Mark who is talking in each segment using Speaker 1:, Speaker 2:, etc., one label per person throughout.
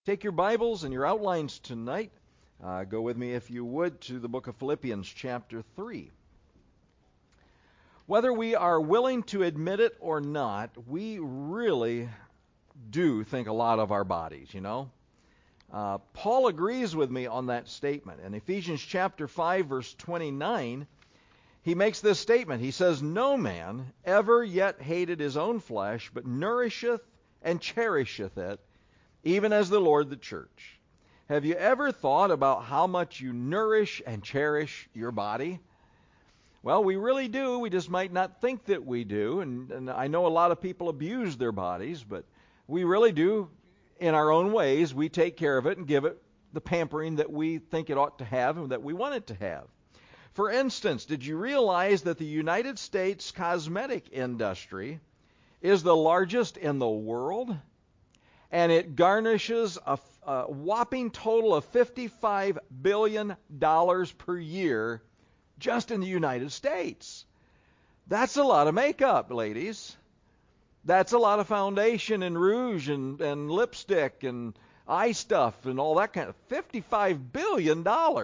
Speaker 1: Take your Bibles and your outlines tonight. Go with me, if you would, to the book of Philippians, chapter 3. Whether we are willing to admit it or not, we really do think a lot of our bodies, you know. Paul agrees with me on that statement. In Ephesians chapter 5, verse 29, he makes this statement. He says, "No man ever yet hated his own flesh, but nourisheth and cherisheth it, even as the Lord the church." Have you ever thought about how much you nourish and cherish your body? Well, we really do. We just might not think that we do. And I know a lot of people abuse their bodies, but we really do. In our own ways, we take care of it and give it the pampering that we think it ought to have and that we want it to have. For instance, did you realize that the United States cosmetic industry is the largest in the world? And it garnishes a whopping total of $55 billion per year just in the United States. That's a lot of makeup, ladies. That's a lot of foundation and rouge and lipstick and eye stuff and all that kind of $55 billion.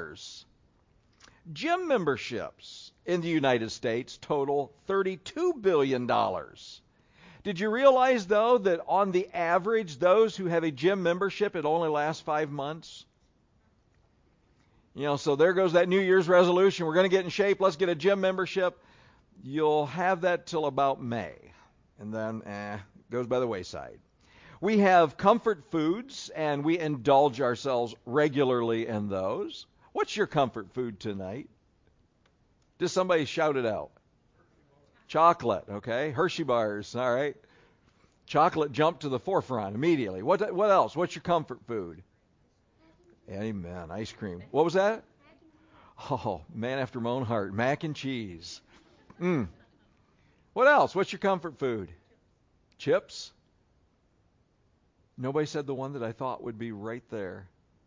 Speaker 1: Gym memberships in the United States total $32 billion. Did you realize, though, that on the average, those who have a gym membership, it only lasts 5 months? You know, so there goes that New Year's resolution. We're going to get in shape. Let's get a gym membership. You'll have that till about May. And then, it goes by the wayside. We have comfort foods, and we indulge ourselves regularly in those. What's your comfort food tonight? Just somebody shout it out. Chocolate, okay? Hershey bars, all right. Chocolate jumped to the forefront immediately. What else? What's your comfort food? Amen. Ice cream. What was that? Oh, man after my own heart. Mac and cheese. What else? What's your comfort food? Chips? Nobody said the one that I thought would be right there.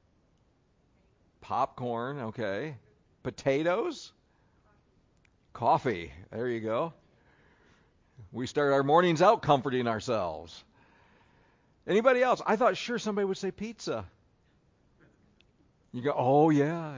Speaker 1: Popcorn, okay. Potatoes? Coffee. There you go. We start our mornings out comforting ourselves. Anybody else? I thought sure somebody would say pizza. You go, oh, yeah.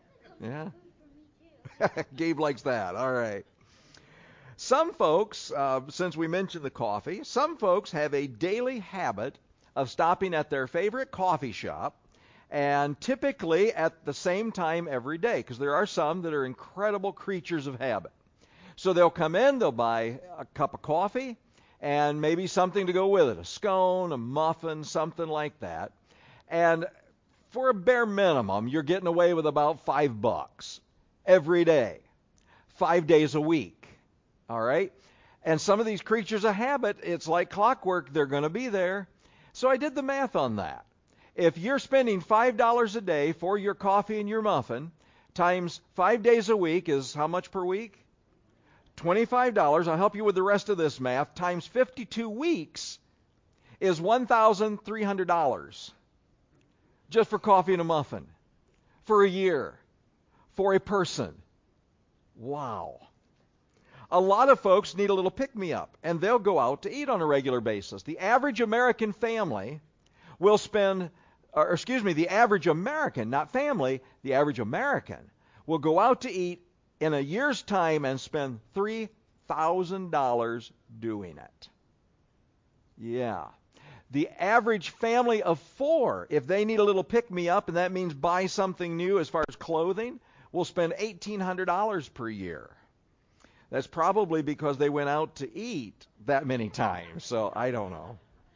Speaker 1: Gabe likes that. All right. Some folks, since we mentioned the coffee, some folks have a daily habit of stopping at their favorite coffee shop, and typically at the same time every day, because there are some that are incredible creatures of habit. So they'll come in, they'll buy a cup of coffee, and maybe something to go with it, a scone, a muffin, something like that. And for a bare minimum, you're getting away with about $5 every day, 5 days a week. All right? And some of these creatures of habit, it's like clockwork, they're going to be there. So I did the math on that. If you're spending $5 a day for your coffee and your muffin, times 5 days a week is how much per week? $25. I'll help you with the rest of this math. Times 52 weeks is $1,300 just for coffee and a muffin for a year for a person. Wow. A lot of folks need a little pick-me-up, and they'll go out to eat on a regular basis. The average American family will spend, the average American, not family, the average American will go out to eat in a year's time and spend $3,000 doing it. Yeah. The average family of 4, if they need a little pick-me-up, and that means buy something new as far as clothing, will spend $1,800 per year. That's probably because they went out to eat that many times, so I don't know.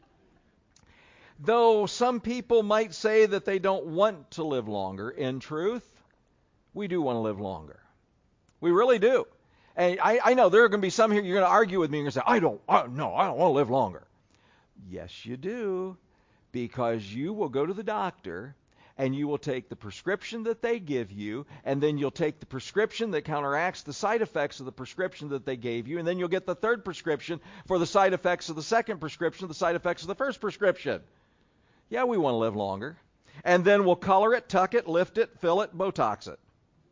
Speaker 1: Though some people might say that they don't want to live longer, in truth, we do want to live longer. We really do. And I know there are going to be some here, you're going to argue with me, and you're going to say, I don't want to live longer. Yes, you do, because you will go to the doctor, and you will take the prescription that they give you, and then you'll take the prescription that counteracts the side effects of the prescription that they gave you, and then you'll get the third prescription for the side effects of the second prescription, the side effects of the first prescription. Yeah, we want to live longer. And then we'll color it, tuck it, lift it, fill it, Botox it.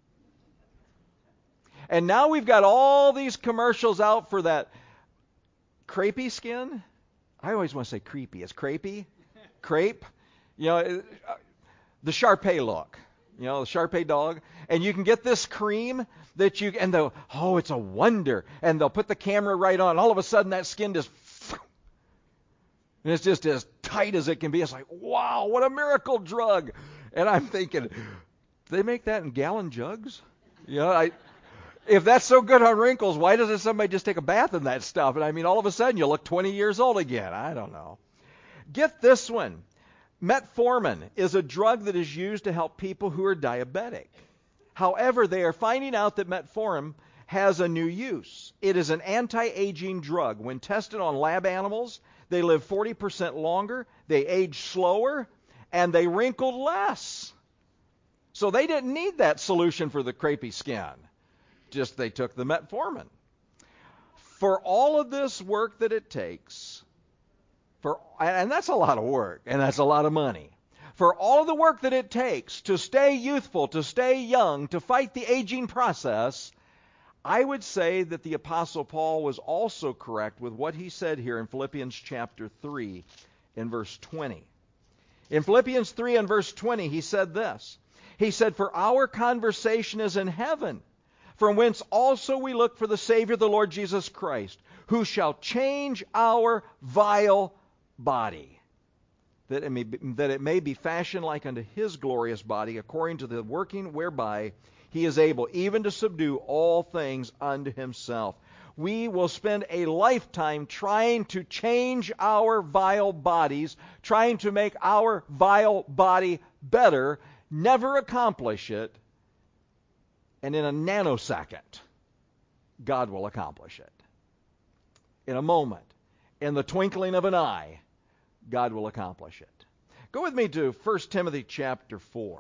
Speaker 1: And now we've got all these commercials out for that crepey skin. I always want to say creepy. It's crepey? Crepe? You know, the Shar-Pei look. You know, the Shar-Pei dog. And you can get this cream that you, and they'll, oh, it's a wonder. And they'll put the camera right on. All of a sudden, that skin just, and it's just as tight as it can be. It's like, wow, what a miracle drug. And I'm thinking, do they make that in gallon jugs? You know, if that's so good on wrinkles, why doesn't somebody just take a bath in that stuff? And I mean, all of a sudden, you look 20 years old again. I don't know. Get this one. Metformin is a drug that is used to help people who are diabetic. However, they are finding out that metformin has a new use. It is an anti-aging drug. When tested on lab animals, they live 40% longer, they age slower, and they wrinkled less. So they didn't need that solution for the crepey skin. Just they took the metformin. For all of this work that it takes, and that's a lot of work, and that's a lot of money. For all of the work that it takes to stay youthful, to stay young, to fight the aging process, I would say that the Apostle Paul was also correct with what he said here in Philippians chapter 3 in verse 20. In Philippians 3 and verse 20, he said this. He said, "For our conversation is in heaven, from whence also we look for the Savior, the Lord Jesus Christ, who shall change our vile body, that it may be fashioned like unto his glorious body, according to the working whereby he is able even to subdue all things unto himself." We will spend a lifetime trying to change our vile bodies, trying to make our vile body better, never accomplish it, and in a nanosecond, God will accomplish it. In a moment, in the twinkling of an eye, God will accomplish it. Go with me to 1 Timothy chapter 4.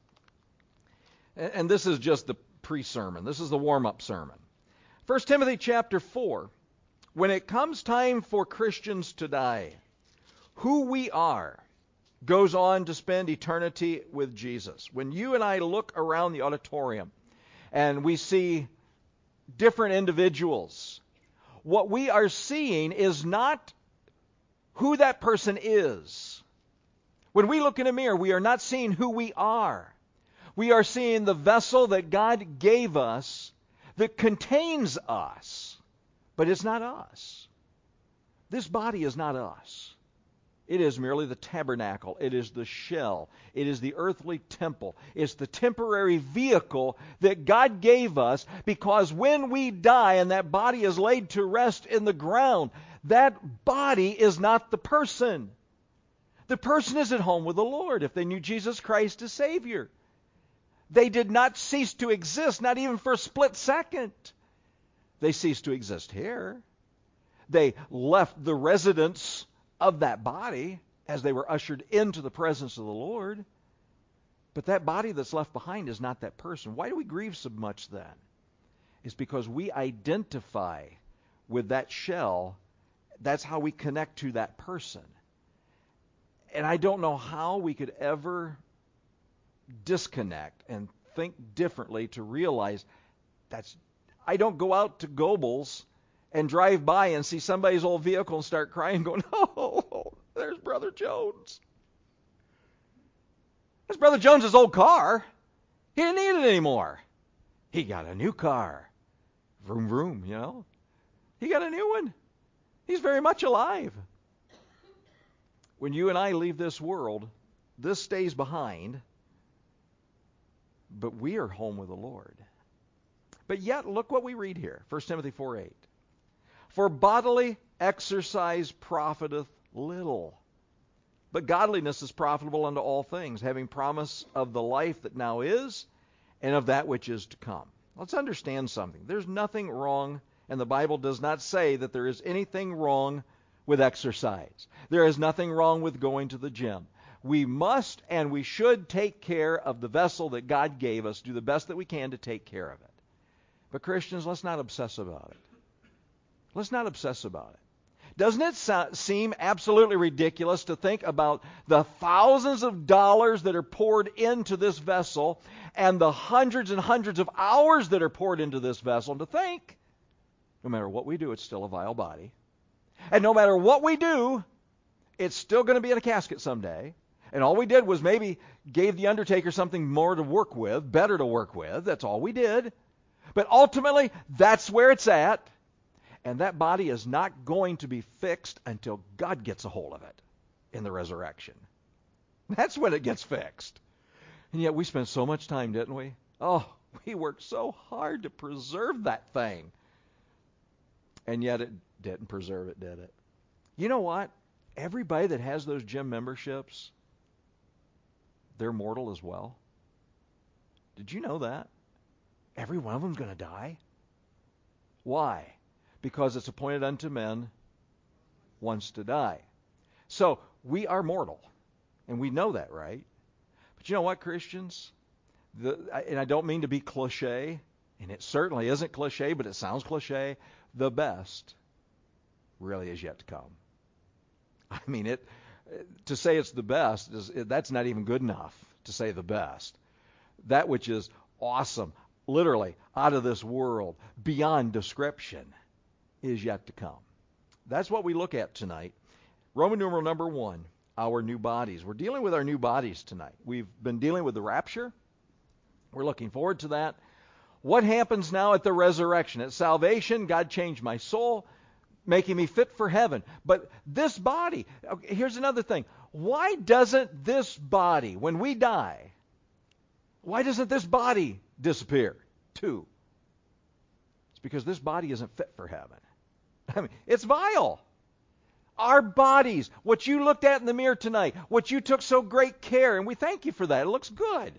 Speaker 1: And this is just the pre-sermon. This is the warm-up sermon. 1 Timothy chapter 4. When it comes time for Christians to die, who we are goes on to spend eternity with Jesus. When you and I look around the auditorium and we see different individuals, what we are seeing is not who that person is. When we look in a mirror, we are not seeing who we are. We are seeing the vessel that God gave us that contains us, but it's not us. This body is not us. It is merely the tabernacle. It is the shell. It is the earthly temple. It's the temporary vehicle that God gave us, because when we die and that body is laid to rest in the ground, that body is not the person. The person is at home with the Lord if they knew Jesus Christ as Savior. They did not cease to exist, not even for a split second. They ceased to exist here. They left the residence of that body as they were ushered into the presence of the Lord. But that body that's left behind is not that person. Why do we grieve so much then? It's because we identify with that shell. That's how we connect to that person. And I don't know how we could ever disconnect and think differently to realize I don't go out to Goebbels and drive by and see somebody's old vehicle and start crying going, "Oh, there's Brother Jones. That's Brother Jones's old car. He didn't need it anymore. He got a new car. Vroom, vroom, you know. He got a new one. He's very much alive." When you and I leave this world, this stays behind, but we are home with the Lord. But yet, look what we read here, 1 Timothy 4:8. "For bodily exercise profiteth little, but godliness is profitable unto all things, having promise of the life that now is, and of that which is to come." Let's understand something. There's nothing wrong, and the Bible does not say that there is anything wrong with exercise. There is nothing wrong with going to the gym. We must and we should take care of the vessel that God gave us, do the best that we can to take care of it. But Christians, let's not obsess about it. Let's not obsess about it. Doesn't it seem absolutely ridiculous to think about the thousands of dollars that are poured into this vessel and the hundreds and hundreds of hours that are poured into this vessel, and to think, no matter what we do, it's still a vile body. And no matter what we do, it's still going to be in a casket someday. And all we did was maybe gave the undertaker something more to work with, better to work with. That's all we did. But ultimately, that's where it's at. And that body is not going to be fixed until God gets a hold of it in the resurrection. That's when it gets fixed. And yet we spent so much time, didn't we? Oh, we worked so hard to preserve that thing. And yet it didn't preserve it, did it? You know what? Everybody that has those gym memberships, they're mortal as well. Did you know that? Every one of them's going to die. Why? Because it's appointed unto men once to die. So we are mortal. And we know that, right? But you know what, Christians? And I don't mean to be cliche, and it certainly isn't cliche, but it sounds cliche. The best really is yet to come. I mean, to say it's the best, that's not even good enough to say the best. That which is awesome, literally out of this world, beyond description, is yet to come. That's what we look at tonight. Roman numeral number 1, our new bodies. We're dealing with our new bodies tonight. We've been dealing with the rapture. We're looking forward to that. What happens now at the resurrection? At salvation, God changed my soul, making me fit for heaven. But this body, okay, here's another thing. Why doesn't this body, when we die, why doesn't this body disappear too? It's because this body isn't fit for heaven. I mean, it's vile. Our bodies, what you looked at in the mirror tonight, what you took so great care, and we thank you for that. It looks good.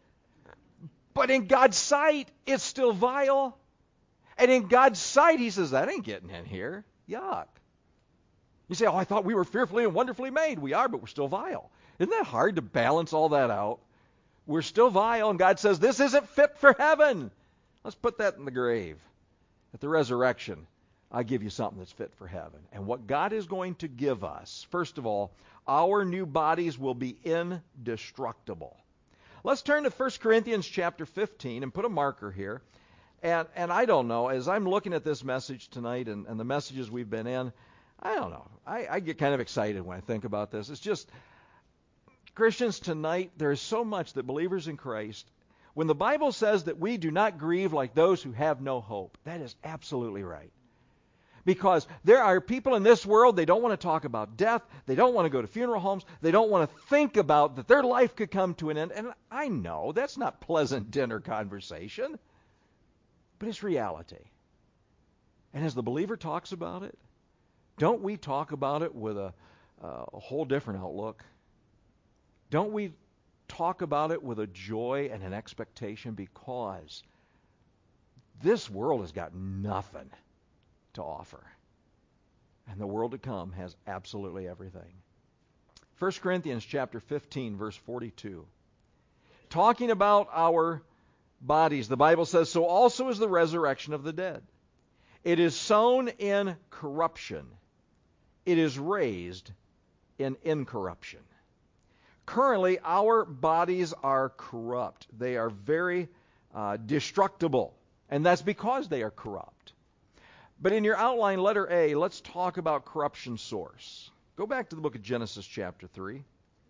Speaker 1: But in God's sight, it's still vile. And in God's sight, he says, that ain't getting in here. Yuck. You say, oh, I thought we were fearfully and wonderfully made. We are, but we're still vile. Isn't that hard to balance all that out? We're still vile, and God says, this isn't fit for heaven. Let's put that in the grave. At the resurrection, I give you something that's fit for heaven. And what God is going to give us, first of all, our new bodies will be indestructible. Let's turn to 1 Corinthians chapter 15 and put a marker here. And I don't know, as I'm looking at this message tonight and the messages we've been in, I don't know. I get kind of excited when I think about this. It's just, Christians tonight, there is so much that believers in Christ, when the Bible says that we do not grieve like those who have no hope, that is absolutely right. Because there are people in this world, they don't want to talk about death. They don't want to go to funeral homes. They don't want to think about that their life could come to an end. And I know that's not pleasant dinner conversation, but it's reality. And as the believer talks about it, don't we talk about it with a whole different outlook? Don't we talk about it with a joy and an expectation, because this world has got nothing to offer. And the world to come has absolutely everything. 1 Corinthians chapter 15, verse 42. Talking about our bodies, the Bible says, so also is the resurrection of the dead. It is sown in corruption. It is raised in incorruption. Currently, our bodies are corrupt. They are very destructible. And that's because they are corrupt. But in your outline, letter A, let's talk about corruption source. Go back to the book of Genesis chapter 3.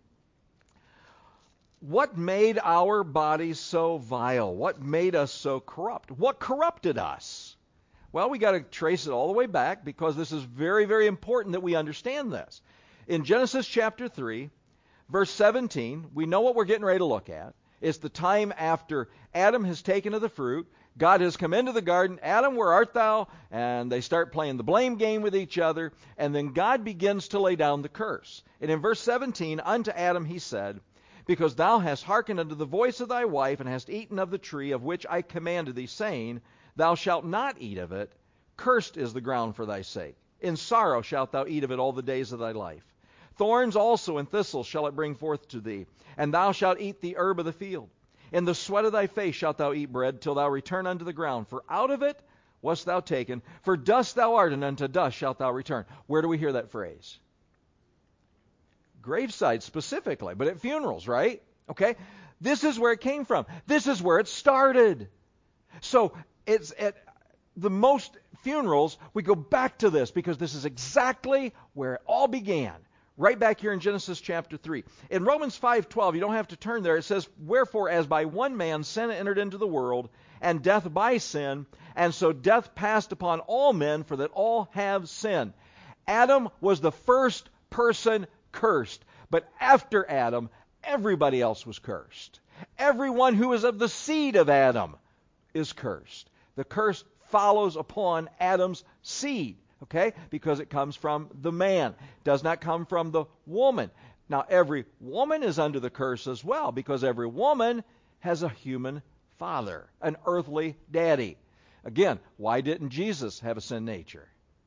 Speaker 1: What made our bodies so vile? What made us so corrupt? What corrupted us? Well, we got to trace it all the way back, because this is very, very important that we understand this. In Genesis chapter 3, verse 17, we know what we're getting ready to look at. It's the time after Adam has taken of the fruit. God has come into the garden. Adam, where art thou? And they start playing the blame game with each other. And then God begins to lay down the curse. And in verse 17, unto Adam he said, because thou hast hearkened unto the voice of thy wife, and hast eaten of the tree of which I commanded thee, saying, thou shalt not eat of it. Cursed is the ground for thy sake. In sorrow shalt thou eat of it all the days of thy life. Thorns also and thistles shall it bring forth to thee, and thou shalt eat the herb of the field. In the sweat of thy face shalt thou eat bread, till thou return unto the ground. For out of it wast thou taken, for dust thou art, and unto dust shalt thou return. Where do we hear that phrase? Graveside specifically, but at funerals, right? Okay? This is where it came from. This is where it started. So it's at the most funerals, we go back to this, because this is exactly where it all began. Right back here in Genesis chapter 3. In Romans 5:12, you don't have to turn there. It says, "Wherefore, as by one man sin entered into the world, and death by sin, and so death passed upon all men, for that all have sinned." Adam was the first person cursed. But after Adam, everybody else was cursed. Everyone who is of the seed of Adam is cursed. The curse follows upon Adam's seed. Okay? Because it comes from the man. It does not come from the woman. Now, every woman is under the curse as well, because every woman has a human father, an earthly daddy. Again, why didn't Jesus have a sin nature?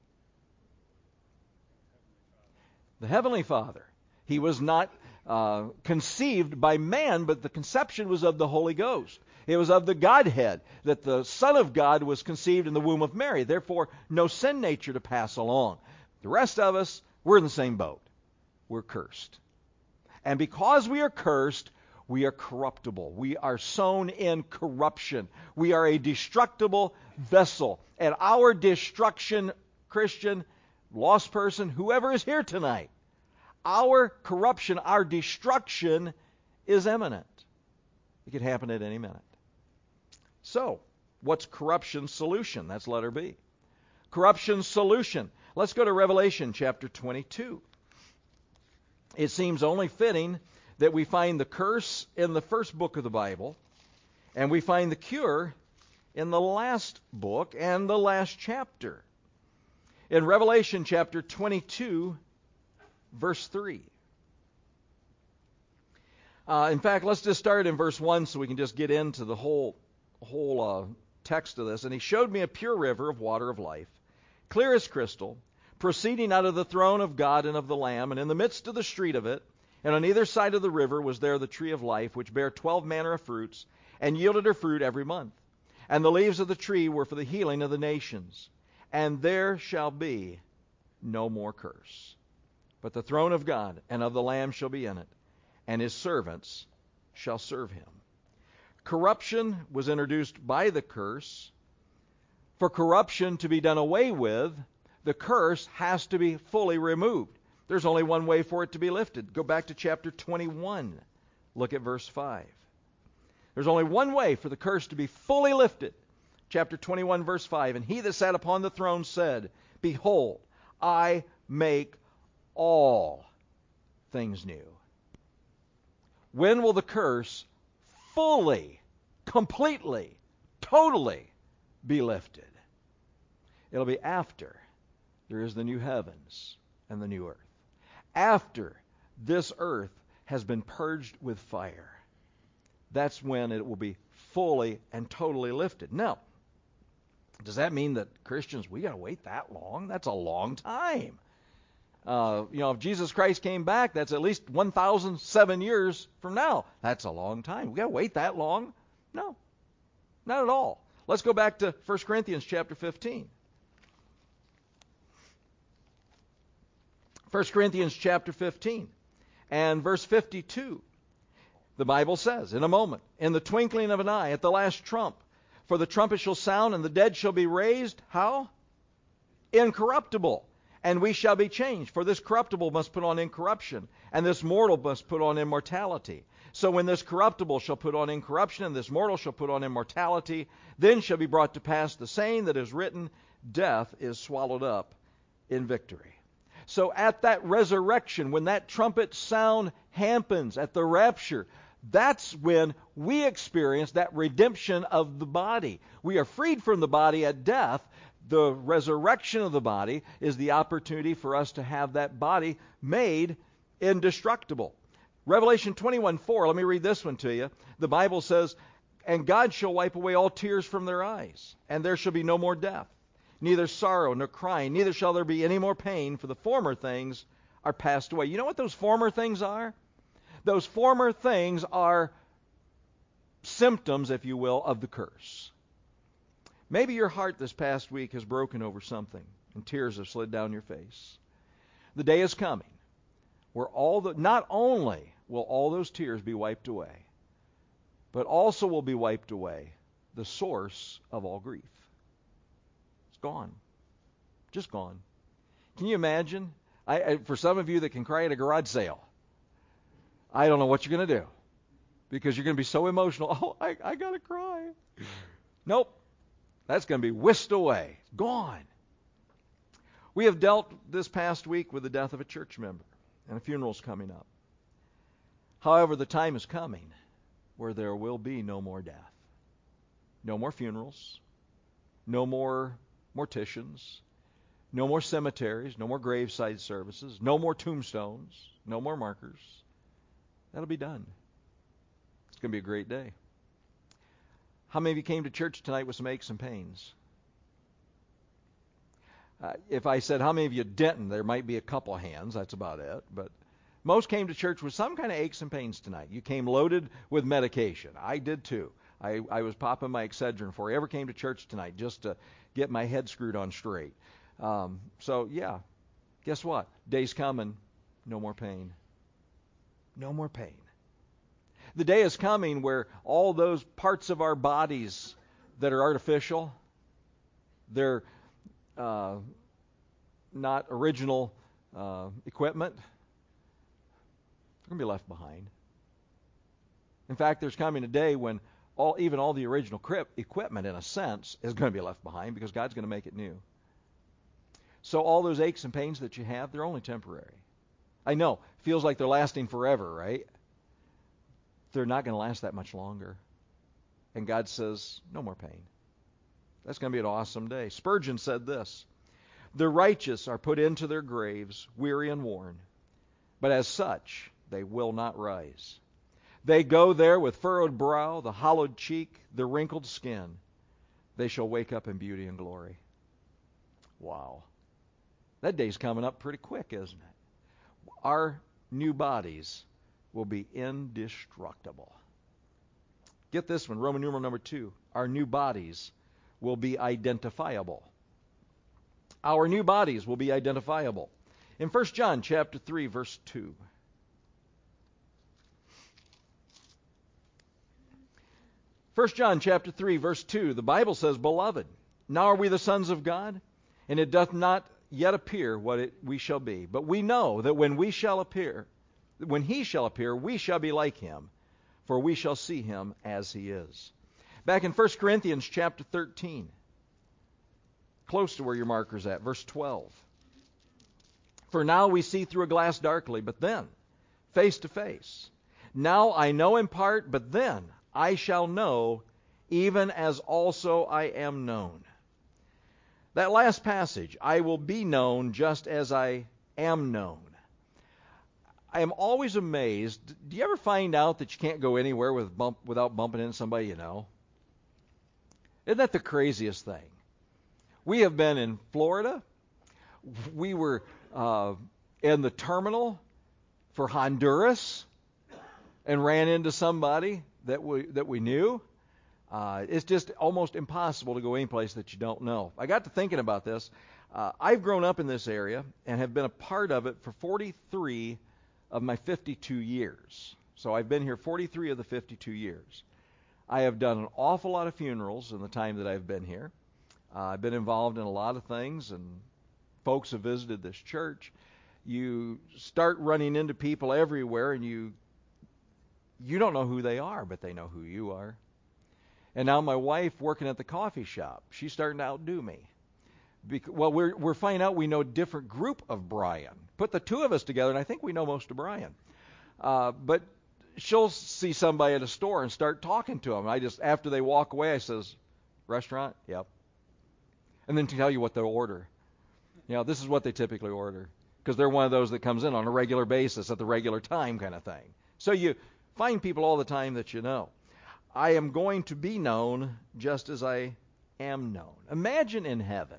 Speaker 1: The Heavenly Father. He was not conceived by man, but the conception was of the Holy Ghost. It was of the Godhead, that the Son of God was conceived in the womb of Mary. Therefore, no sin nature to pass along. The rest of us, we're in the same boat. We're cursed. And because we are cursed, we are corruptible. We are sown in corruption. We are a destructible vessel. And our destruction, Christian, lost person, whoever is here tonight, our corruption, our destruction is imminent. It could happen at any minute. So, what's corruption's solution? That's letter B. Corruption's solution. Let's go to Revelation chapter 22. It seems only fitting that we find the curse in the first book of the Bible, and we find the cure in the last book and the last chapter. In Revelation chapter 22, verse 3. In fact, let's just start in verse 1 so we can just get into the whole text of this. "And he showed me a pure river of water of life, clear as crystal, proceeding out of the throne of God and of the Lamb, and in the midst of the street of it, and on either side of the river was there the tree of life, which bare 12 manner of fruits, and yielded her fruit every month. And the leaves of the tree were for the healing of the nations. And there shall be no more curse. But the throne of God and of the Lamb shall be in it, and his servants shall serve him." Corruption was introduced by the curse. For corruption to be done away with, the curse has to be fully removed. There's only one way for it to be lifted. Go back to chapter 21. Look at verse 5. There's only one way for the curse to be fully lifted. Chapter 21, verse 5. "And he that sat upon the throne said, Behold, I make all things new." When will the curse fully, completely, totally be lifted? It'll be after there is the new heavens and the new earth. After this earth has been purged with fire. That's when it will be fully and totally lifted. Now, does that mean that Christians, we got to wait that long? That's a long time. If Jesus Christ came back, that's at least 1,007 years from now. That's a long time. We got to wait that long? No, not at all. Let's go back to 1 Corinthians chapter 15. 1 Corinthians chapter 15 and verse 52. The Bible says, "In a moment, in the twinkling of an eye, at the last trump, for the trumpet shall sound, and the dead shall be raised." How? Incorruptible. "And we shall be changed. For this corruptible must put on incorruption, and this mortal must put on immortality. So when this corruptible shall put on incorruption, and this mortal shall put on immortality, then shall be brought to pass the saying that is written, Death is swallowed up in victory." So at that resurrection, when that trumpet sound happens, at the rapture, that's when we experience that redemption of the body. We are freed from the body at death. The resurrection of the body is the opportunity for us to have that body made indestructible. Revelation 21:4, let me read this one to you. The Bible says, "And God shall wipe away all tears from their eyes, and there shall be no more death, neither sorrow nor crying, neither shall there be any more pain, for the former things are passed away." You know what those former things are? Those former things are symptoms, if you will, of the curse. Maybe your heart this past week has broken over something, and tears have slid down your face. The day is coming where not only will all those tears be wiped away, but also will be wiped away the source of all grief. It's gone. Just gone. Can you imagine For some of you that can cry at a garage sale, I don't know what you're going to do because you're going to be so emotional. Oh, I got to cry. Nope. That's going to be whisked away. Gone. We have dealt this past week with the death of a church member, and a funeral's coming up. However, the time is coming where there will be no more death. No more funerals. No more morticians. No more cemeteries. No more graveside services. No more tombstones. No more markers. That'll be done. It's going to be a great day. How many of you came to church tonight with some aches and pains? If I said how many of you didn't, there might be a couple hands. That's about it. But most came to church with some kind of aches and pains tonight. You came loaded with medication. I did too. I was popping my Excedrin before I ever came to church tonight just to get my head screwed on straight. So, yeah, guess what? Day's coming. No more pain. No more pain. The day is coming where all those parts of our bodies that are artificial, they're not original equipment, they're going to be left behind. In fact, there's coming a day when even all the original equipment, in a sense, is going to be left behind because God's going to make it new. So all those aches and pains that you have, they're only temporary. I know, feels like they're lasting forever, right? They're not going to last that much longer. And God says, no more pain. That's going to be an awesome day. Spurgeon said this: the righteous are put into their graves, weary and worn, but as such they will not rise. They go there with furrowed brow, the hollowed cheek, the wrinkled skin. They shall wake up in beauty and glory. Wow. That day's coming up pretty quick, isn't it? Our new bodies will be indestructible. Get this one, Roman numeral number 2. Our new bodies will be identifiable. Our new bodies will be identifiable. In 1 John chapter 3, verse 2. 1 John chapter 3, verse 2, the Bible says, Beloved, now are we the sons of God, and it doth not yet appear what we shall be. But we know that when he shall appear, we shall be like him, for we shall see him as he is. Back in 1 Corinthians chapter 13, close to where your marker's at, verse 12. For now we see through a glass darkly, but then face to face. Now I know in part, but then I shall know, even as also I am known. That last passage, I will be known just as I am known. I am always amazed. Do you ever find out that you can't go anywhere without bumping into somebody you know? Isn't that the craziest thing? We have been in Florida. We were in the terminal for Honduras and ran into somebody that we knew. It's just almost impossible to go any place that you don't know. I got to thinking about this. I've grown up in this area and have been a part of it for 43 of my 52 years. So I've been here 43 of the 52 years. I have done an awful lot of funerals in the time that I've been here. I've been involved in a lot of things, and folks have visited this church. You start running into people everywhere, and you don't know who they are, but they know who you are. And now my wife, working at the coffee shop, she's starting to outdo me. Well, we're finding out we know a different group of Brian. Put the two of us together, and I think we know most of Brian. But she'll see somebody at a store and start talking to them. After they walk away, I says, "Restaurant?" "Yep." And then to tell you what they'll order. This is what they typically order, because they're one of those that comes in on a regular basis at the regular time kind of thing. So you find people all the time that you know. I am going to be known just as I am known. Imagine in heaven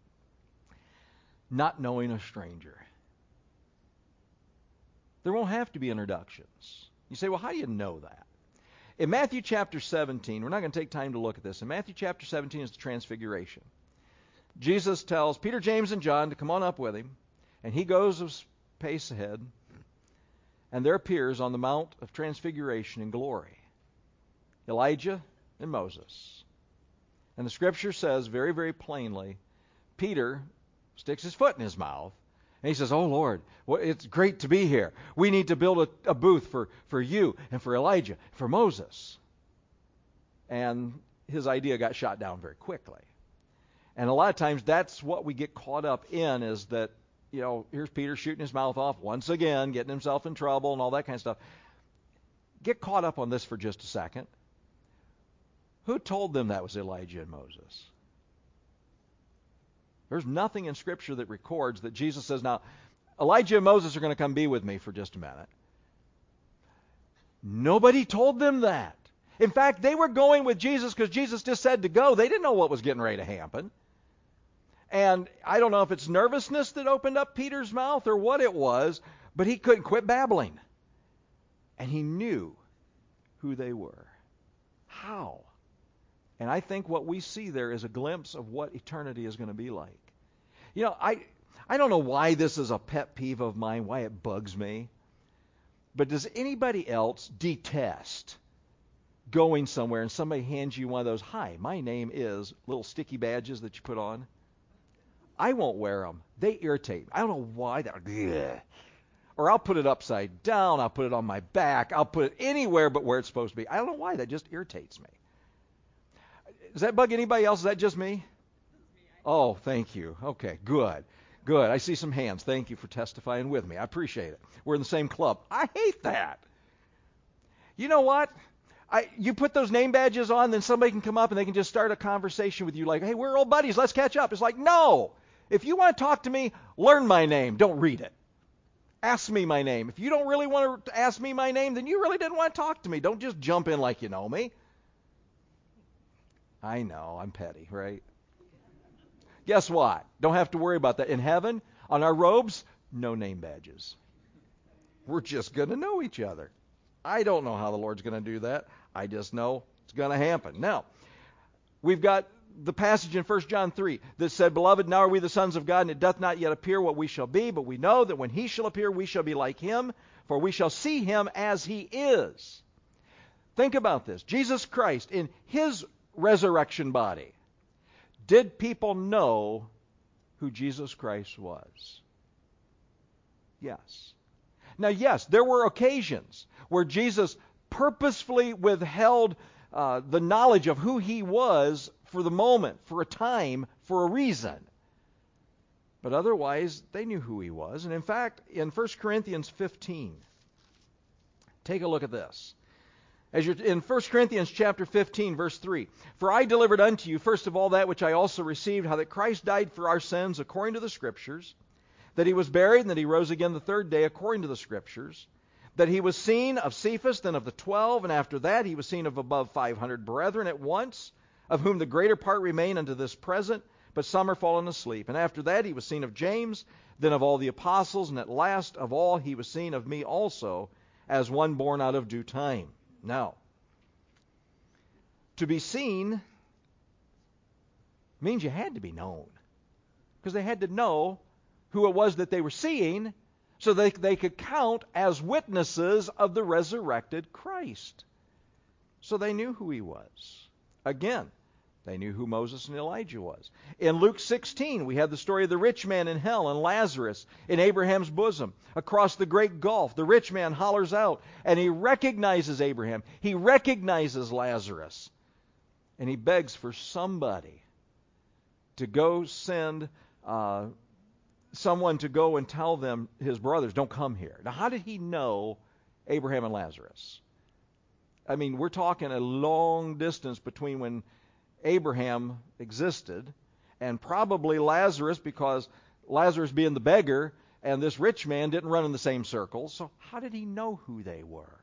Speaker 1: not knowing a stranger. There won't have to be introductions. You say, well, how do you know that? In Matthew chapter 17, we're not going to take time to look at this. In Matthew chapter 17 is the Transfiguration. Jesus tells Peter, James, and John to come on up with him, and he goes a pace ahead, and there appears on the Mount of Transfiguration in glory Elijah and Moses. And the scripture says very, very plainly, Peter sticks his foot in his mouth And he says, oh, Lord, well, it's great to be here. We need to build a booth for you and for Elijah, for Moses. And his idea got shot down very quickly. And a lot of times that's what we get caught up in, is that, here's Peter shooting his mouth off once again, getting himself in trouble and all that kind of stuff. Get caught up on this for just a second. Who told them that was Elijah and Moses? There's nothing in Scripture that records that Jesus says, now, Elijah and Moses are going to come be with me for just a minute. Nobody told them that. In fact, they were going with Jesus because Jesus just said to go. They didn't know what was getting ready to happen. And I don't know if it's nervousness that opened up Peter's mouth or what it was, but he couldn't quit babbling. And he knew who they were. How? And I think what we see there is a glimpse of what eternity is going to be like. I don't know why this is a pet peeve of mine, why it bugs me. But does anybody else detest going somewhere and somebody hands you one of those, hi, my name is, little sticky badges that you put on? I won't wear them. They irritate me. I don't know why. Or I'll put it upside down. I'll put it on my back. I'll put it anywhere but where it's supposed to be. I don't know why. That just irritates me. Does that bug anybody else? Is that just me? Oh, thank you. Okay, good. Good. I see some hands. Thank you for testifying with me. I appreciate it. We're in the same club. I hate that. You know what? You put those name badges on, then somebody can come up and they can just start a conversation with you like, hey, we're old buddies. Let's catch up. It's like, no. If you want to talk to me, learn my name. Don't read it. Ask me my name. If you don't really want to ask me my name, then you really didn't want to talk to me. Don't just jump in like you know me. I know, I'm petty, right? Guess what? Don't have to worry about that. In heaven, on our robes, no name badges. We're just going to know each other. I don't know how the Lord's going to do that. I just know it's going to happen. Now, we've got the passage in 1 John 3 that said, Beloved, now are we the sons of God, and it doth not yet appear what we shall be, but we know that when he shall appear, we shall be like him, for we shall see him as he is. Think about this. Jesus Christ, in his resurrection body, did people know who Jesus Christ was? Yes. Now, yes, there were occasions where Jesus purposefully withheld the knowledge of who he was for the moment, for a time, for a reason. But otherwise, they knew who he was. And in fact, in 1 Corinthians 15, take a look at this. As you're in 1 Corinthians chapter 15, verse 3, For I delivered unto you, first of all, that which I also received, how that Christ died for our sins according to the Scriptures, that he was buried, and that he rose again the third day according to the Scriptures, that he was seen of Cephas, then of the 12, and after that he was seen of above 500 brethren at once, of whom the greater part remain unto this present, but some are fallen asleep. And after that he was seen of James, then of all the apostles, and at last of all he was seen of me also, as one born out of due time. Now, to be seen means you had to be known, because they had to know who it was that they were seeing so that they could count as witnesses of the resurrected Christ. So they knew who he was. Again, they knew who Moses and Elijah was. In Luke 16, we have the story of the rich man in hell and Lazarus in Abraham's bosom. Across the great gulf, the rich man hollers out, and he recognizes Abraham. He recognizes Lazarus. And he begs for somebody to go send someone to go and tell them, his brothers, don't come here. Now, how did he know Abraham and Lazarus? I mean, we're talking a long distance between when Abraham existed and probably Lazarus, because Lazarus being the beggar and this rich man didn't run in the same circles. So how did he know who they were?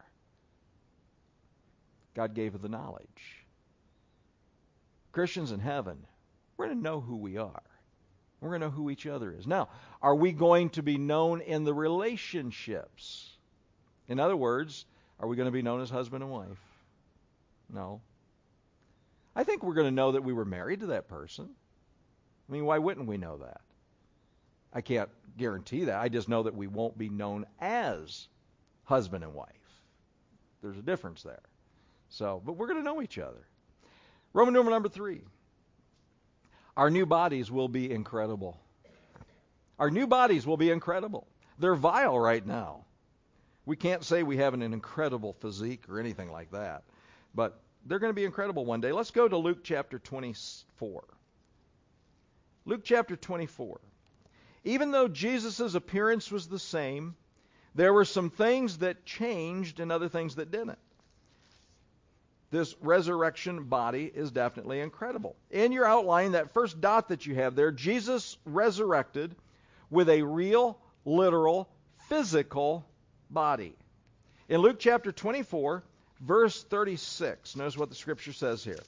Speaker 1: God gave the knowledge. Christians in heaven, we're going to know who we are. We're going to know who each other is. Now, are we going to be known in the relationships? In other words, are we going to be known as husband and wife? No. I think we're going to know that we were married to that person. I mean, why wouldn't we know that? I can't guarantee that. I just know that we won't be known as husband and wife. There's a difference there. So, but we're going to know each other. Roman numeral number 3. Our new bodies will be incredible. Our new bodies will be incredible. They're vile right now. We can't say we have an incredible physique or anything like that, but they're going to be incredible one day. Let's go to Luke chapter 24. Luke chapter 24. Even though Jesus' appearance was the same, there were some things that changed and other things that didn't. This resurrection body is definitely incredible. In your outline, that first dot that you have there, Jesus resurrected with a real, literal, physical body. In Luke chapter 24, verse 36, notice what the scripture says here.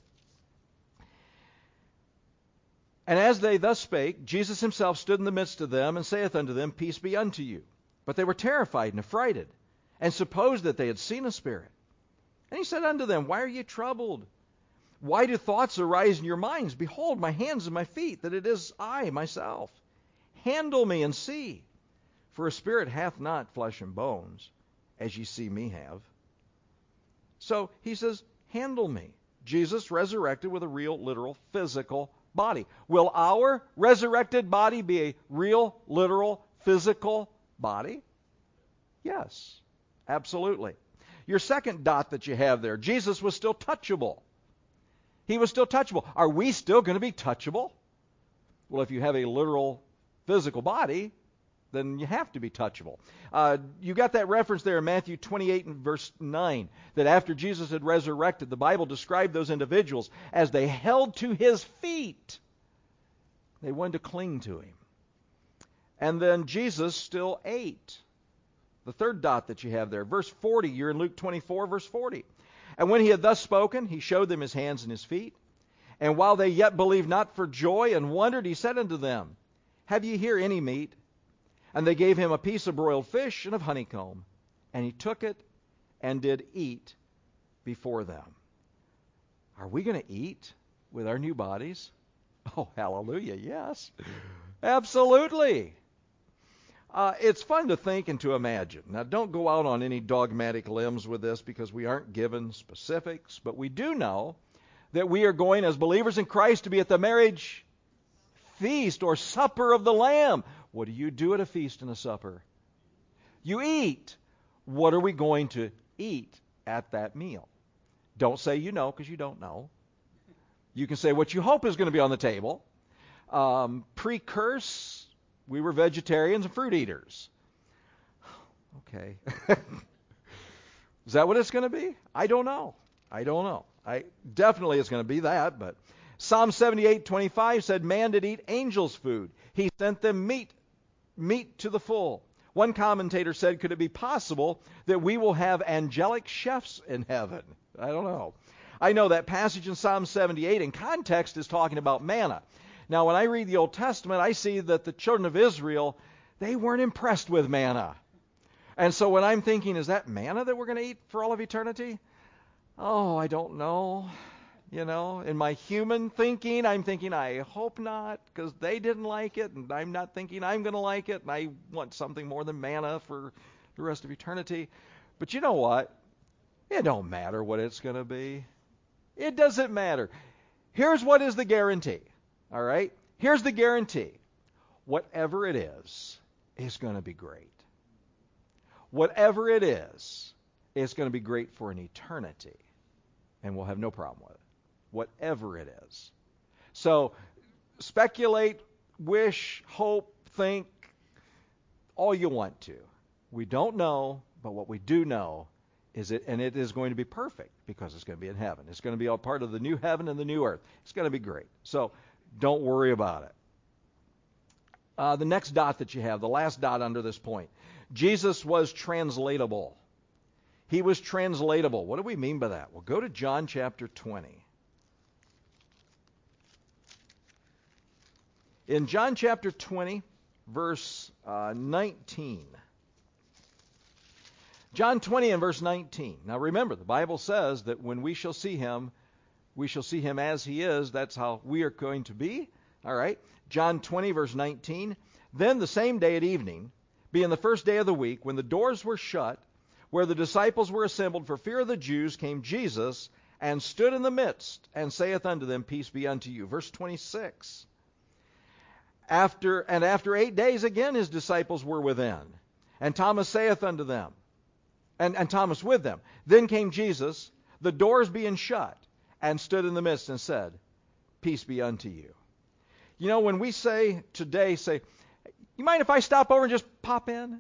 Speaker 1: And as they thus spake, Jesus himself stood in the midst of them, and saith unto them, Peace be unto you. But they were terrified and affrighted, and supposed that they had seen a spirit. And he said unto them, Why are ye troubled? Why do thoughts arise in your minds? Behold, my hands and my feet, that it is I myself. Handle me and see. For a spirit hath not flesh and bones, as ye see me have. So he says, handle me. Jesus resurrected with a real, literal, physical body. Will our resurrected body be a real, literal, physical body? Yes, absolutely. Your second dot that you have there, Jesus was still touchable. He was still touchable. Are we still going to be touchable? Well, if you have a literal, physical body, then you have to be touchable. You got that reference there in Matthew 28 and verse 9, that after Jesus had resurrected, the Bible described those individuals as they held to his feet. They wanted to cling to him. And then Jesus still ate. The third dot that you have there, verse 40, you're in Luke 24, verse 40. And when he had thus spoken, he showed them his hands and his feet. And while they yet believed not for joy and wondered, he said unto them, Have ye here any meat? And they gave him a piece of broiled fish and of honeycomb. And he took it and did eat before them. Are we going to eat with our new bodies? Oh, hallelujah, yes. Absolutely. It's fun to think and to imagine. Now, don't go out on any dogmatic limbs with this because we aren't given specifics, but we do know that we are going as believers in Christ to be at the marriage feast or supper of the Lamb. What do you do at a feast and a supper? You eat. What are we going to eat at that meal? Don't say you know, because you don't know. You can say what you hope is going to be on the table. Pre-curse, we were vegetarians and fruit eaters. Okay. Is that what it's going to be? I don't know. Definitely it's going to be that, but Psalm 78:25 said, Man did eat angels' food. He sent them meat to the full. One commentator said, could it be possible that we will have angelic chefs in heaven? I don't know. I know that passage in Psalm 78 in context is talking about manna. Now, when I read the Old Testament, I see that the children of Israel, they weren't impressed with manna. And so when I'm thinking, is that manna that we're going to eat for all of eternity? Oh, I don't know. You know, in my human thinking, I'm thinking, I hope not, because they didn't like it, and I'm not thinking I'm going to like it, and I want something more than manna for the rest of eternity. But you know what? It don't matter what it's going to be. It doesn't matter. Here's what is the guarantee. All right? Here's the guarantee. Whatever it is going to be great. Whatever it is, it's going to be great for an eternity, and we'll have no problem with it. Whatever it is. So, speculate, wish, hope, think, all you want to. We don't know, but what we do know is it, and it is going to be perfect because it's going to be in heaven. It's going to be a part of the new heaven and the new earth. It's going to be great. So, don't worry about it. The next dot that you have, the last dot under this point. Jesus was translatable. He was translatable. What do we mean by that? Well, go to John chapter 20. In John chapter 20, verse 19. John 20 and verse 19. Now remember, the Bible says that when we shall see him as he is. That's how we are going to be. All right. John 20, verse 19. Then the same day at evening, being the first day of the week, when the doors were shut, where the disciples were assembled for fear of the Jews, came Jesus and stood in the midst and saith unto them, Peace be unto you. Verse 26. After 8 days again his disciples were within. And Thomas saith unto them, and Thomas with them. Then came Jesus, the doors being shut, and stood in the midst and said, Peace be unto you. You know, when we say, you mind if I stop over and just pop in?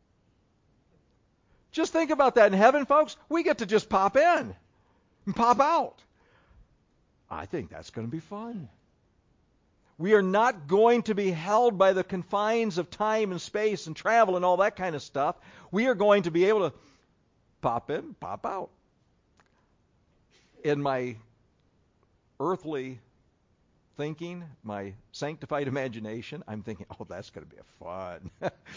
Speaker 1: Just think about that. In heaven, folks, we get to just pop in and pop out. I think that's going to be fun. We are not going to be held by the confines of time and space and travel and all that kind of stuff. We are going to be able to pop in, pop out. In my earthly thinking, my sanctified imagination, I'm thinking, oh, that's going to be fun.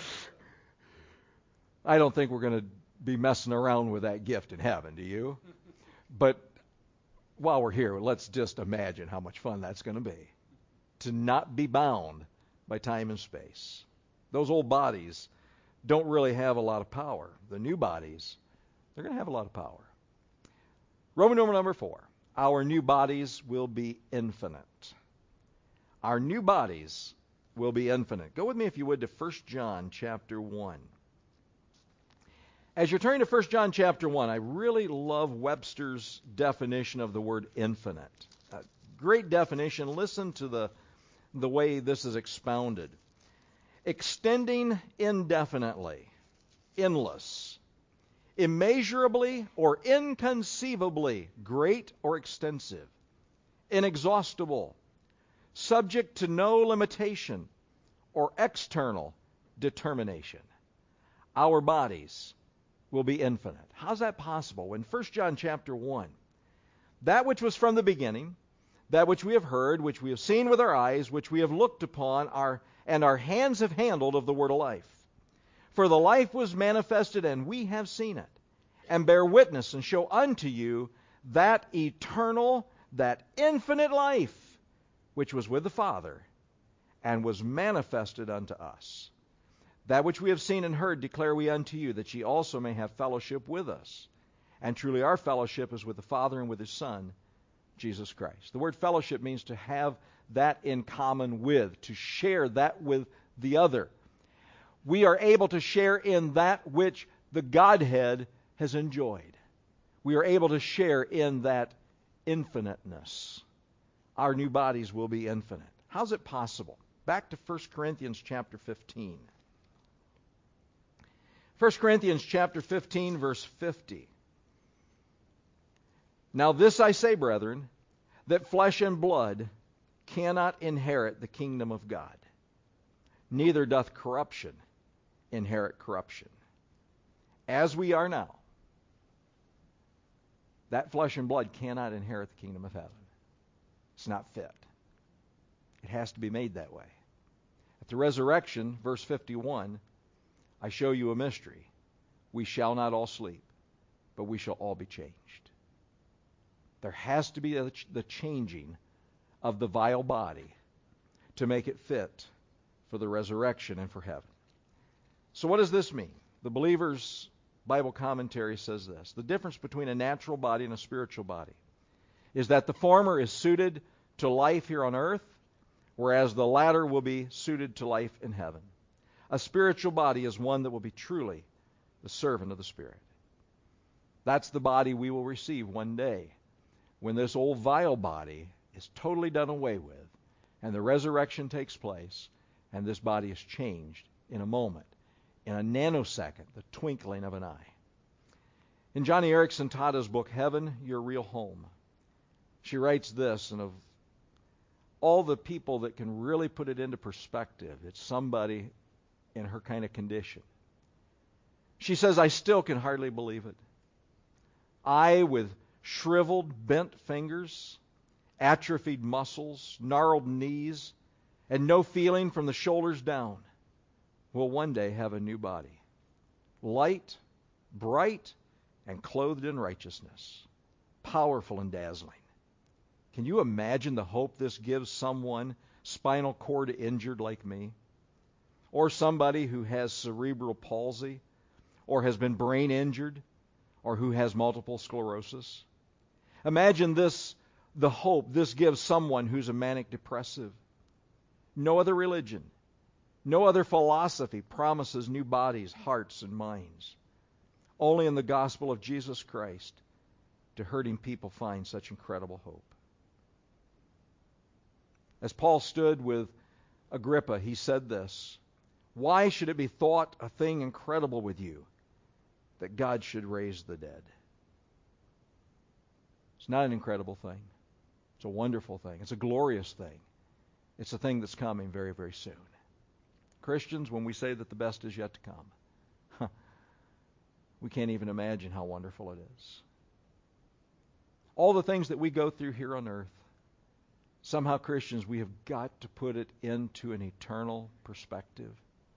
Speaker 1: I don't think we're going to be messing around with that gift in heaven, do you? But while we're here, let's just imagine how much fun that's going to be. To not be bound by time and space. Those old bodies don't really have a lot of power. The new bodies, they're going to have a lot of power. Roman numeral number 4. Our new bodies will be infinite. Our new bodies will be infinite. Go with me, if you would, to 1 John chapter 1. As you're turning to 1 John chapter 1, I really love Webster's definition of the word infinite. Great definition. Listen to the way this is expounded. Extending indefinitely, endless, immeasurably or inconceivably great or extensive, inexhaustible, subject to no limitation or external determination. Our bodies will be infinite. How's that possible? In 1 John chapter 1, that which was from the beginning, that which we have heard, which we have seen with our eyes, which we have looked upon, and our hands have handled of the word of life. For the life was manifested, and we have seen it, and bear witness, and show unto you that eternal, that infinite life, which was with the Father, and was manifested unto us. That which we have seen and heard declare we unto you, that ye also may have fellowship with us. And truly our fellowship is with the Father and with His Son, Jesus Christ. The word fellowship means to have that in common with, to share that with the other. We are able to share in that which the Godhead has enjoyed. We are able to share in that infiniteness. Our new bodies will be infinite. How's it possible? Back to 1 Corinthians chapter 15. 1 Corinthians chapter 15, verse 50. Now this I say, brethren, that flesh and blood cannot inherit the kingdom of God, neither doth corruption inherit corruption. As we are now, that flesh and blood cannot inherit the kingdom of heaven. It's not fit. It has to be made that way. At the resurrection, verse 51, I show you a mystery. We shall not all sleep, but we shall all be changed. There has to be the changing of the vile body to make it fit for the resurrection and for heaven. So what does this mean? The Believer's Bible commentary says this. The difference between a natural body and a spiritual body is that the former is suited to life here on earth, whereas the latter will be suited to life in heaven. A spiritual body is one that will be truly the servant of the Spirit. That's the body we will receive one day when this old vile body is totally done away with and the resurrection takes place and this body is changed in a moment, in a nanosecond, the twinkling of an eye. In Johnny Erickson Tada's book, Heaven, Your Real Home, she writes this, and of all the people that can really put it into perspective, it's somebody in her kind of condition. She says, I still can hardly believe it. I, with shriveled, bent fingers, atrophied muscles, gnarled knees, and no feeling from the shoulders down, will one day have a new body. Light, bright, and clothed in righteousness. Powerful and dazzling. Can you imagine the hope this gives someone spinal cord injured like me? Or somebody who has cerebral palsy, or has been brain injured, or who has multiple sclerosis? Imagine this, the hope this gives someone who's a manic depressive, No other religion, no other philosophy promises new bodies, hearts, and minds. Only in the gospel of Jesus Christ do hurting people find such incredible hope. As Paul stood with Agrippa, he said this, "Why should it be thought a thing incredible with you that God should raise the dead?" It's not an incredible thing. It's a wonderful thing. It's a glorious thing. It's a thing that's coming very, very soon. Christians, when we say that the best is yet to come, we can't even imagine how wonderful it is. All the things that we go through here on earth, somehow, Christians, we have got to put it into an eternal perspective.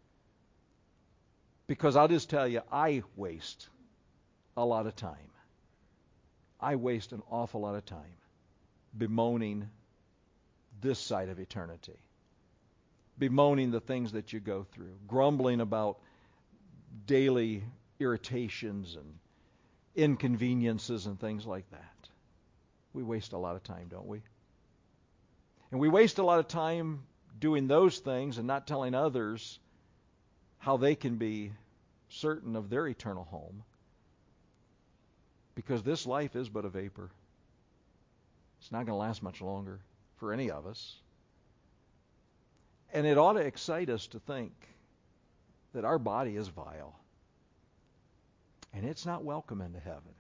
Speaker 1: Because I'll just tell you, I waste a lot of time. I waste an awful lot of time bemoaning this side of eternity, bemoaning the things that you go through, grumbling about daily irritations and inconveniences and things like that. We waste a lot of time, don't we? And we waste a lot of time doing those things and not telling others how they can be certain of their eternal home. Because this life is but a vapor. It's not going to last much longer for any of us. And it ought to excite us to think that our body is vile. And it's not welcome into heaven.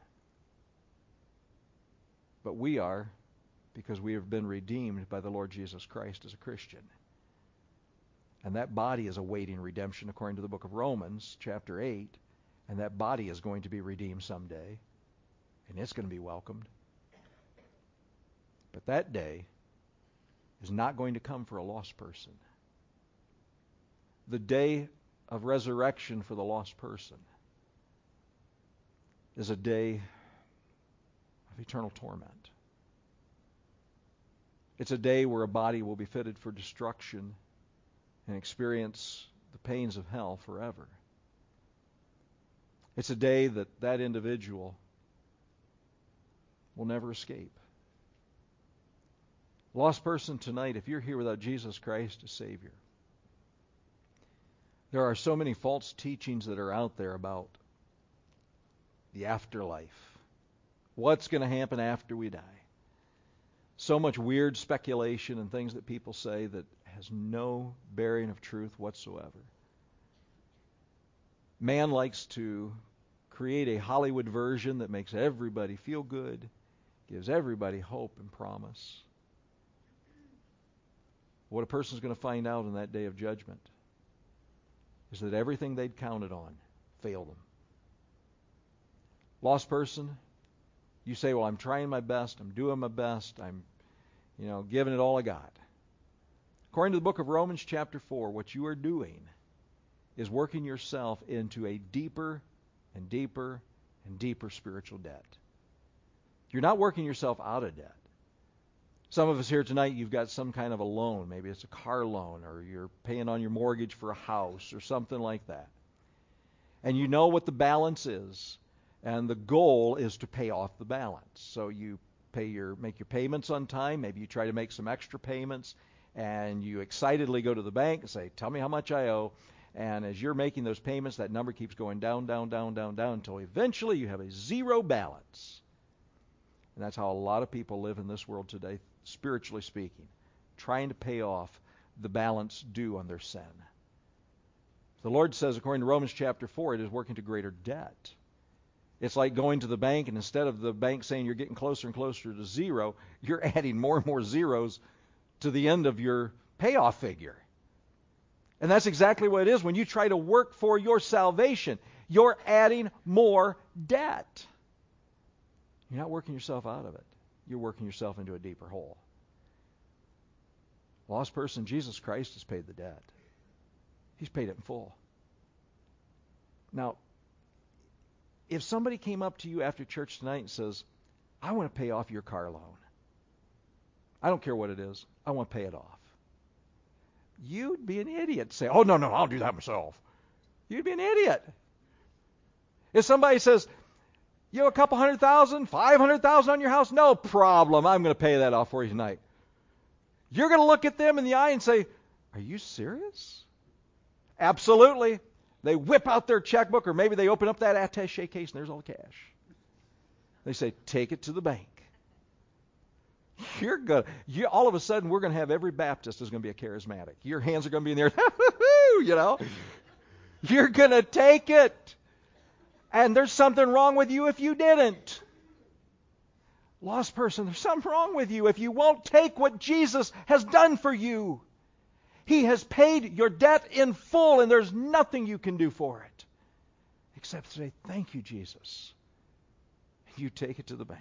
Speaker 1: But we are, because we have been redeemed by the Lord Jesus Christ as a Christian. And that body is awaiting redemption according to the book of Romans, chapter 8. And that body is going to be redeemed someday. And it's going to be welcomed. But that day is not going to come for a lost person. The day of resurrection for the lost person is a day of eternal torment. It's a day where a body will be fitted for destruction and experience the pains of hell forever. It's a day that that individual will never escape. Lost person tonight, if you're here without Jesus Christ as Savior, there are so many false teachings that are out there about the afterlife. What's going to happen after we die? So much weird speculation and things that people say that has no bearing of truth whatsoever. Man likes to create a Hollywood version that makes everybody feel good, gives everybody hope and promise. What a person's going to find out on that day of judgment is that everything they'd counted on failed them. Lost person, you say, well, I'm trying my best, I'm doing my best, I'm giving it all I got. According to the book of Romans chapter 4, what you are doing is working yourself into a deeper and deeper and deeper spiritual debt. You're not working yourself out of debt. Some of us here tonight, you've got some kind of a loan. Maybe it's a car loan, or you're paying on your mortgage for a house or something like that. And you know what the balance is. And the goal is to pay off the balance. So you make your payments on time. Maybe you try to make some extra payments. And you excitedly go to the bank and say, tell me how much I owe. And as you're making those payments, that number keeps going down, down, down, down, down, until eventually you have a zero balance. And that's how a lot of people live in this world today, spiritually speaking, trying to pay off the balance due on their sin. The Lord says, according to Romans chapter 4, it is working to greater debt. It's like going to the bank, and instead of the bank saying you're getting closer and closer to zero, you're adding more and more zeros to the end of your payoff figure. And that's exactly what it is when you try to work for your salvation. You're adding more debt. You're not working yourself out of it. You're working yourself into a deeper hole. Lost person, Jesus Christ has paid the debt. He's paid it in full. Now, if somebody came up to you after church tonight and says, I want to pay off your car loan. I don't care what it is. I want to pay it off. You'd be an idiot to say, oh, no, I'll do that myself. You'd be an idiot. If somebody says, you have a couple $100,000, $500,000 on your house, no problem. I'm going to pay that off for you tonight. You're going to look at them in the eye and say, Are you serious? Absolutely. They whip out their checkbook, or maybe they open up that attaché case and there's all the cash. They say, take it to the bank. All of a sudden, we're going to have every Baptist is going to be a charismatic. Your hands are going to be in the air, you know. You're going to take it. And there's something wrong with you if you didn't. Lost person, there's something wrong with you if you won't take what Jesus has done for you. He has paid your debt in full, and there's nothing you can do for it except say, thank you, Jesus. And you take it to the bank.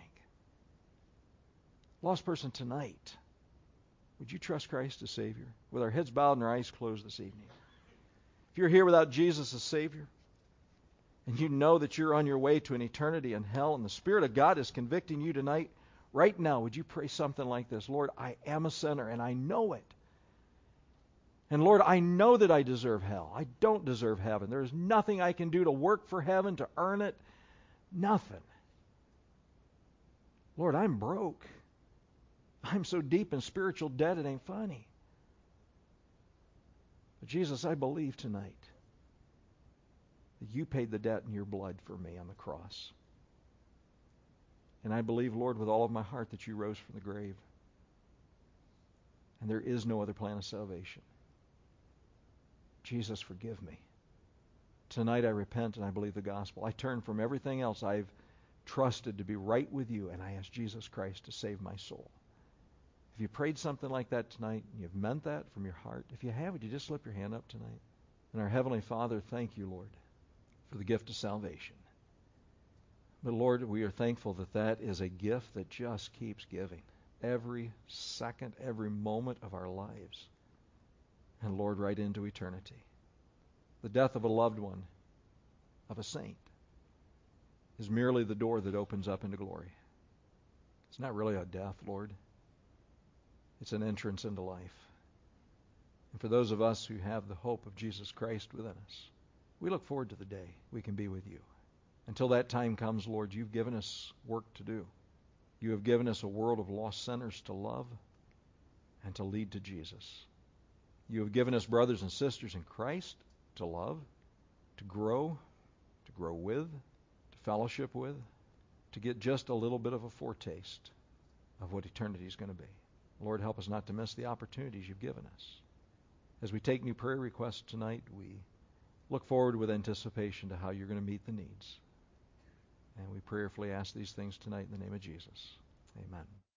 Speaker 1: Lost person, tonight, would you trust Christ as Savior? With our heads bowed and our eyes closed this evening. If you're here without Jesus as Savior, and you know that you're on your way to an eternity in hell, and the Spirit of God is convicting you tonight, right now, would you pray something like this? Lord, I am a sinner, and I know it. And Lord, I know that I deserve hell. I don't deserve heaven. There is nothing I can do to work for heaven, to earn it. Nothing. Lord, I'm broke. I'm so deep in spiritual debt, it ain't funny. But Jesus, I believe tonight that you paid the debt in your blood for me on the cross. And I believe, Lord, with all of my heart that you rose from the grave. And there is no other plan of salvation. Jesus, forgive me. Tonight I repent and I believe the gospel. I turn from everything else I've trusted to be right with you, and I ask Jesus Christ to save my soul. If you prayed something like that tonight, and you've meant that from your heart, if you have, would you just slip your hand up tonight? And our Heavenly Father, thank you, Lord, for the gift of salvation. But Lord, we are thankful that that is a gift that just keeps giving. Every second, every moment of our lives. And Lord, right into eternity. The death of a loved one, of a saint, is merely the door that opens up into glory. It's not really a death, Lord. It's an entrance into life. And for those of us who have the hope of Jesus Christ within us, we look forward to the day we can be with you. Until that time comes, Lord, you've given us work to do. You have given us a world of lost sinners to love and to lead to Jesus. You have given us brothers and sisters in Christ to love, to grow with, to fellowship with, to get just a little bit of a foretaste of what eternity is going to be. Lord, help us not to miss the opportunities you've given us. As we take new prayer requests tonight, we look forward with anticipation to how you're going to meet the needs. And we prayerfully ask these things tonight in the name of Jesus. Amen.